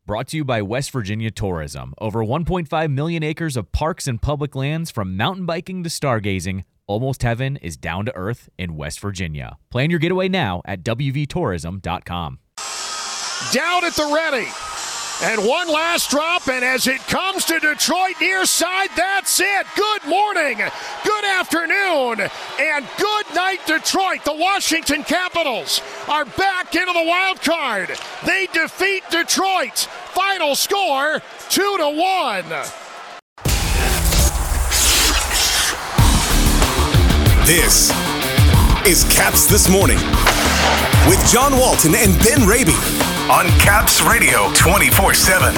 brought to you by West Virginia Tourism. Over 1.5 million acres of parks and public lands, from mountain biking to stargazing. Almost Heaven is down to earth in West Virginia. Plan your getaway now at wvtourism.com. Down at the ready. And one last drop, and as it comes to Detroit near side, that's it. Good morning, good afternoon, and good night, Detroit. The Washington Capitals are back into the wild card. They defeat Detroit. Final score, 2-1. This is Caps This Morning with John Walton and Ben Raby on Caps Radio 24/7.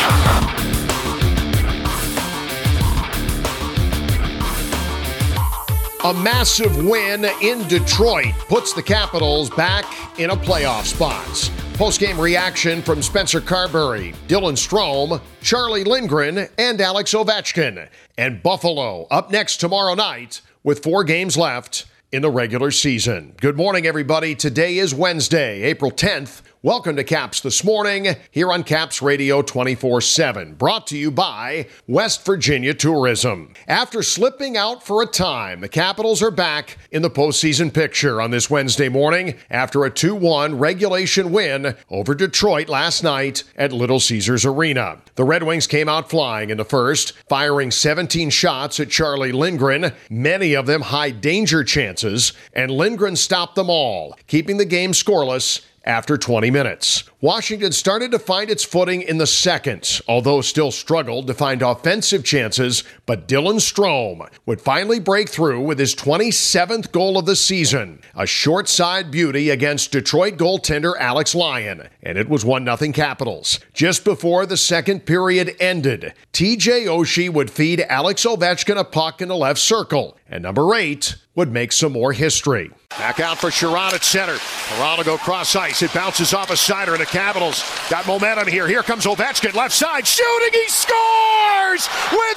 A massive win in Detroit puts the Capitals back in a playoff spot. Post-game reaction from Spencer Carberry, Dylan Strome, Charlie Lindgren, and Alex Ovechkin. And Buffalo up next tomorrow night with 4 games left in the regular season. Good morning, everybody. Today is Wednesday, April 10th. Welcome to Caps This Morning here on Caps Radio 24/7, brought to you by West Virginia Tourism. After slipping out for a time, the Capitals are back in the postseason picture on this Wednesday morning after a 2-1 regulation win over Detroit last night at Little Caesars Arena. The Red Wings came out flying in the first, firing 17 shots at Charlie Lindgren, many of them high-danger chances, and Lindgren stopped them all, keeping the game scoreless after 20 minutes. Washington started to find its footing in the second, although still struggled to find offensive chances, but Dylan Strome would finally break through with his 27th goal of the season, a short side beauty against Detroit goaltender Alex Lyon, and it was 1-0 Capitals. Just before the second period ended, TJ Oshie would feed Alex Ovechkin a puck in the left circle, and number 8 would make some more history. Back out for Sherrod at center. Perron will go cross ice. It bounces off a sider, and the Capitals got momentum here. Here comes Ovechkin, left side, shooting. He scores with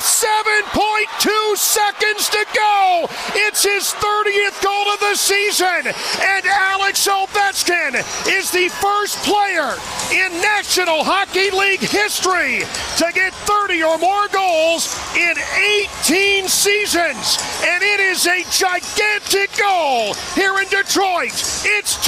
7.2 seconds to go. It's his 30th goal of the season, and Alex Ovechkin is the first player in National Hockey League history to get 30 or more goals in 18 seasons, and it is a gigantic goal here in Detroit. It's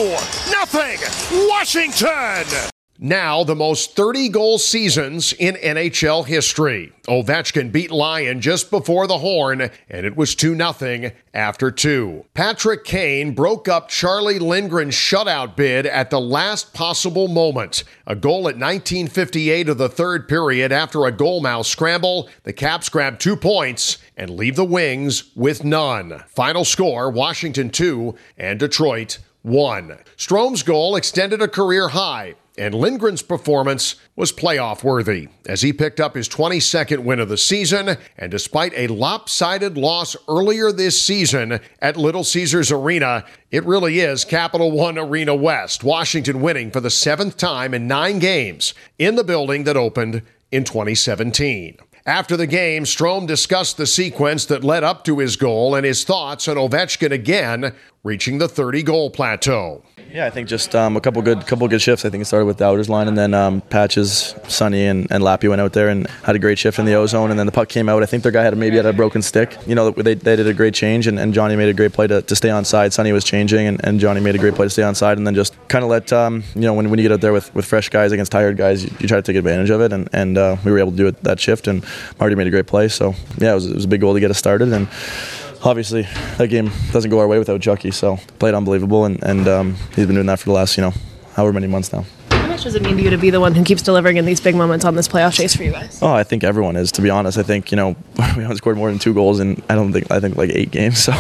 2-0 Washington. Now the most 30-goal seasons in NHL history. Ovechkin beat Lyon just before the horn, and it was 2-0 after 2. Patrick Kane broke up Charlie Lindgren's shutout bid at the last possible moment. A goal at 19:58 of the third period after a goalmouth scramble. The Caps grab 2 points and leave the Wings with none. Final score, Washington 2 and Detroit 1. Strome's goal extended a career high, and Lindgren's performance was playoff-worthy as he picked up his 22nd win of the season, and despite a lopsided loss earlier this season at Little Caesars Arena, it really is Capital One Arena West, Washington winning for the 7th time in 9 games in the building that opened in 2017. After the game, Strome discussed the sequence that led up to his goal and his thoughts on Ovechkin again reaching the 30-goal plateau. Yeah, I think just a couple good shifts. I think it started with the Outers line, and then Patches, Sonny, and Lappy went out there and had a great shift in the O-zone, and then the puck came out. I think their guy had a broken stick. You know, they did a great change, and Johnny made a great play to stay on side. Sonny was changing, and Johnny made a great play to stay on side, and then just kind of let, when you get out there with fresh guys against tired guys, you try to take advantage of it, and we were able to do it, that shift, and Marty made a great play. So, yeah, it was a big goal to get us started, and obviously, that game doesn't go our way without Chucky, so played unbelievable, and he's been doing that for the last, however many months now. How much does it mean to you to be the one who keeps delivering in these big moments on this playoff chase for you guys? Oh, I think everyone is, to be honest. I think, we haven't scored more than 2 goals in, I think like 8 games, so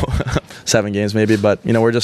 7 games maybe, but,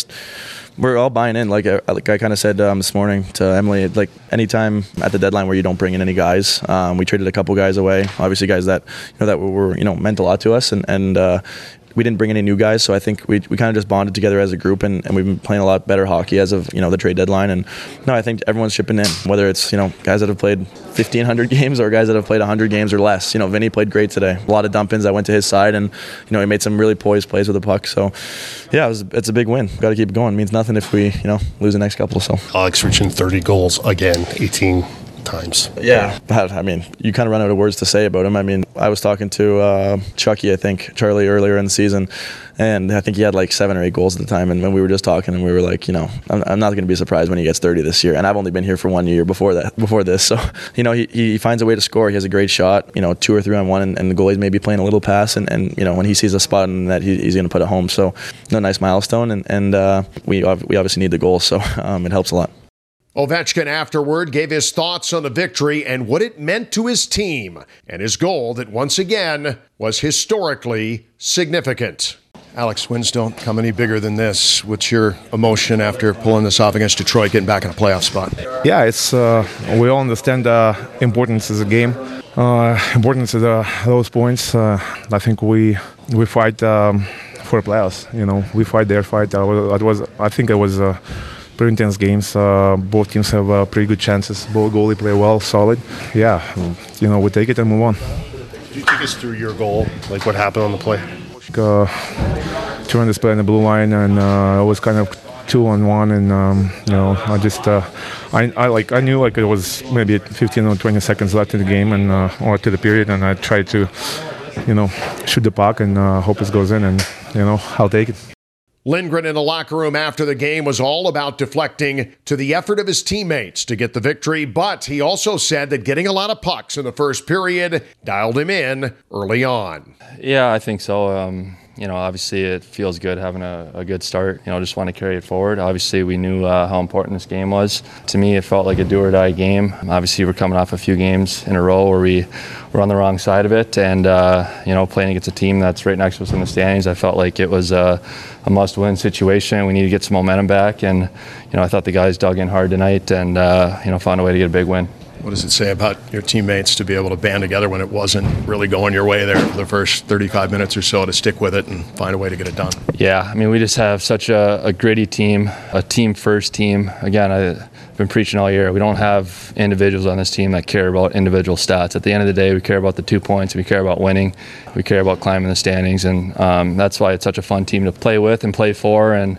we're all buying in. Like I kind of said this morning to Emily, like anytime at the deadline where you don't bring in any guys, we traded a couple guys away, obviously guys that, that were, meant a lot to us, and we didn't bring any new guys, so I think we kind of just bonded together as a group, and we've been playing a lot better hockey as of the trade deadline. And no, I think everyone's chipping in, whether it's guys that have played 1,500 games or guys that have played 100 games or less. Vinny played great today. A lot of dump-ins that went to his side, and he made some really poised plays with the puck. So yeah, it's a big win. Got to keep it going. It means nothing if we lose the next couple. So Alex reaching 30 goals again, 18 times. Yeah, I mean, you kind of run out of words to say about him. I mean, I was talking to Chucky, I think, Charlie, earlier in the season, and I think he had like 7 or 8 goals at the time. And when we were just talking, and we were like, I'm not going to be surprised when he gets 30 this year. And I've only been here for 1 year before this. So, he finds a way to score. He has a great shot, 2 or 3 on 1, and the goalie's maybe playing a little pass. And when he sees a spot in that, he's going to put it home. So, a nice milestone. And we obviously need the goal. So, it helps a lot. Ovechkin afterward gave his thoughts on the victory and what it meant to his team and his goal that once again was historically significant. Alex, wins don't come any bigger than this. What's your emotion after pulling this off against Detroit, getting back in a playoff spot? Yeah, it's we all understand the importance of the game, importance of those points. I think we fight for playoffs. We fight their fight. I think it was pretty intense games. Both teams have pretty good chances. Both goalie play well, solid. Yeah, we take it and move on. Could you take us through your goal, like what happened on the play? Turned this play in the blue line, and it was kind of 2-on-1, and I knew like it was maybe 15 or 20 seconds left in the game and or to the period, and I tried to shoot the puck and hope it goes in, and I'll take it. Lindgren in the locker room after the game was all about deflecting to the effort of his teammates to get the victory, but he also said that getting a lot of pucks in the first period dialed him in early on. Yeah, I think so. Obviously it feels good having a good start. Just want to carry it forward. Obviously we knew how important this game was. To me, it felt like a do-or-die game. Obviously we're coming off a few games in a row where we were on the wrong side of it, and playing against a team that's right next to us in the standings, I felt like it was a must-win situation. We need to get some momentum back, and I thought the guys dug in hard tonight and found a way to get a big win. What does it say about your teammates to be able to band together when it wasn't really going your way there for the first 35 minutes or so, to stick with it and find a way to get it done? Yeah, we just have such a gritty team, a team-first team. Again, I've been preaching all year. We don't have individuals on this team that care about individual stats. At the end of the day, we care about the 2 points. We care about winning. We care about climbing the standings, and that's why it's such a fun team to play with and play for. And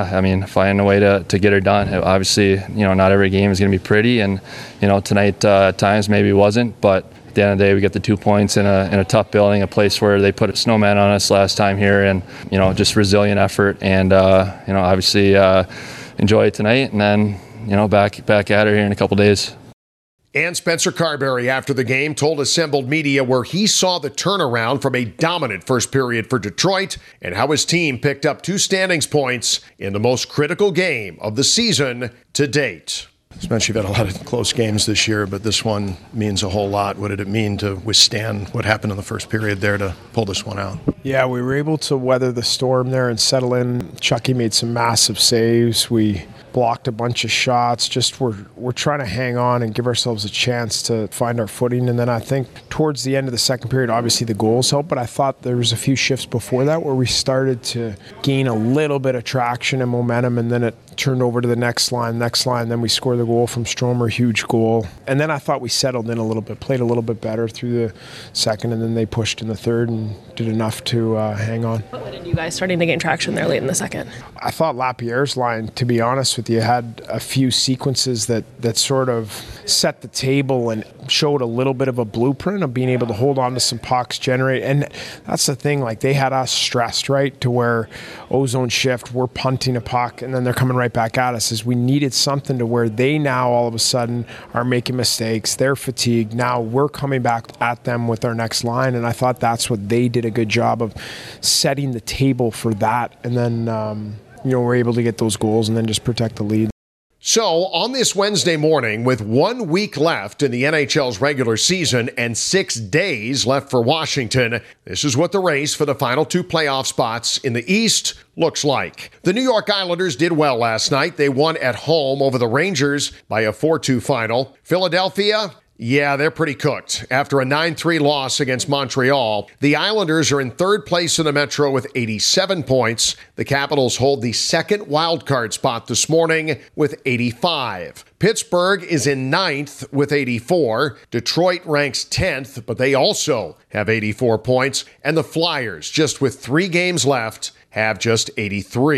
find a way to get it done. Obviously, not every game is going to be pretty, and tonight at times maybe it wasn't, but at the end of the day, we get the 2 points in a tough building, a place where they put a snowman on us last time here, and just resilient effort, and obviously enjoy it tonight, and then back at her here in a couple days. And Spencer Carberry, after the game, told assembled media where he saw the turnaround from a dominant first period for Detroit and how his team picked up 2 standings points in the most critical game of the season to date. Spencer, you've had a lot of close games this year, but this one means a whole lot. What did it mean to withstand what happened in the first period there to pull this one out? Yeah, we were able to weather the storm there and settle in. Chucky made some massive saves. We blocked a bunch of shots. Just we're trying to hang on and give ourselves a chance to find our footing. And then I think towards the end of the second period, obviously the goals helped, but I thought there was a few shifts before that where we started to gain a little bit of traction and momentum, and then it turned over to the next line, then we scored the goal from Stromer, huge goal. And then I thought we settled in a little bit, played a little bit better through the second, and then they pushed in the third and did enough to hang on. What led you guys starting to gain traction there late in the second? I thought Lapierre's line, to be honest with you, had a few sequences that sort of set the table and showed a little bit of a blueprint of being able to hold on to some pucks, generate. And that's the thing, like they had us stressed, right, to where ozone shift, we're punting a puck, and then they're coming right back at us. Is we needed something to where they now all of a sudden are making mistakes, they're fatigued, now we're coming back at them with our next line, and I thought that's what they did a good job of setting the table for that, and then we're able to get those goals and then just protect the lead. So, on this Wednesday morning, with 1 week left in the NHL's regular season and 6 days left for Washington, this is what the race for the final 2 playoff spots in the East looks like. The New York Islanders did well last night. They won at home over the Rangers by a 4-2 final. Philadelphia, yeah, they're pretty cooked. After a 9-3 loss against Montreal, the Islanders are in 3rd place in the Metro with 87 points. The Capitals hold the 2nd wildcard spot this morning with 85. Pittsburgh is in 9th with 84. Detroit ranks 10th, but they also have 84 points. And the Flyers, just with 3 games left, have just 83.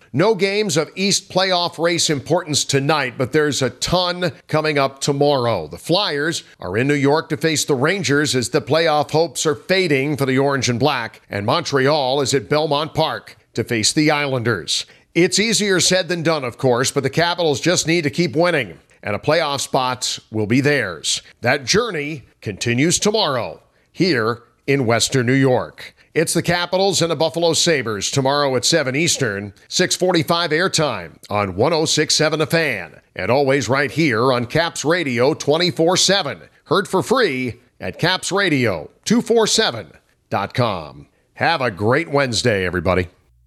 No games of East playoff race importance tonight, but there's a ton coming up tomorrow. The Flyers are in New York to face the Rangers as the playoff hopes are fading for the Orange and Black, and Montreal is at Belmont Park to face the Islanders. It's easier said than done, of course, but the Capitals just need to keep winning, and a playoff spot will be theirs. That journey continues tomorrow here in Western New York. It's the Capitals and the Buffalo Sabres tomorrow at 7 Eastern, 6:45 airtime on 106.7 The Fan, and always right here on Caps Radio 24/7. Heard for free at capsradio247.com. Have a great Wednesday, everybody.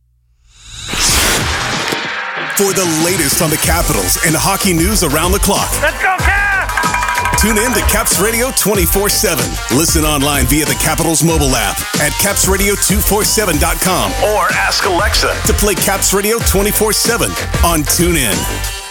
For the latest on the Capitals and hockey news around the clock. Let's go, Caps! Tune in to Caps Radio 24/7. Listen online via the Capitals mobile app at capsradio247.com. Or ask Alexa to play Caps Radio 24/7 on TuneIn.